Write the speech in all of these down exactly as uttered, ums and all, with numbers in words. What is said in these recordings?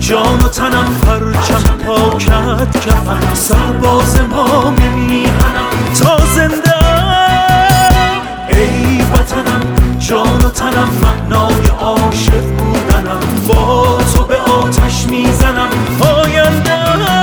جان و تنم پرچم پاکت کفن سرباز ما میهنم تا زنده ای وطنم جان و تنم معنای عاشق بودنم با تو به آتش میزنم آینده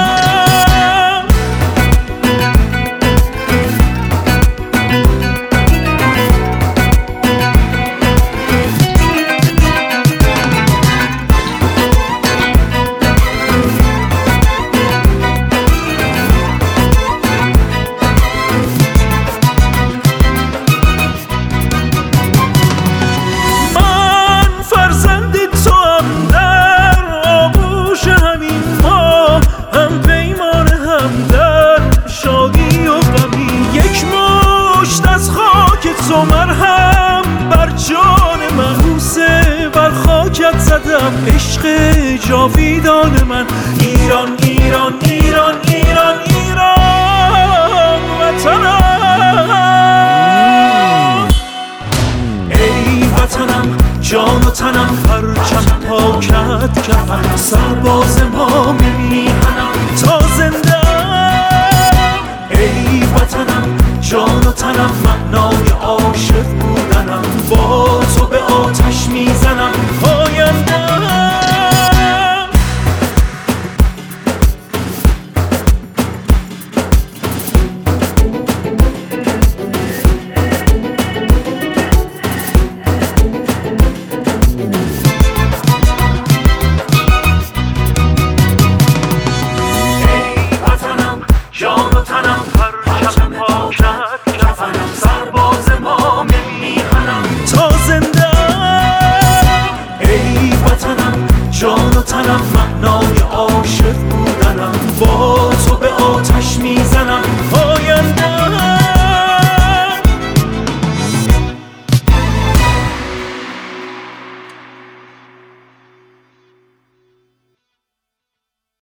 تو مرهم بر جان من بوسه بر خاکت زدم عشق جاویدان من ایران ایران ایران ایران ایران وطنم ای وطنم جان و تنم پرچم پاکت کفن سرباز ما میهنم تا زنده ای وطنم جان و تنم معنای عاشق بودنم با تو به آتش میزنم آینده ای وطنم جان و تنم پرچم پاکت کفنم سرباز ما میهنم تا زنده ای وطنم جان و تنم معنای عاشق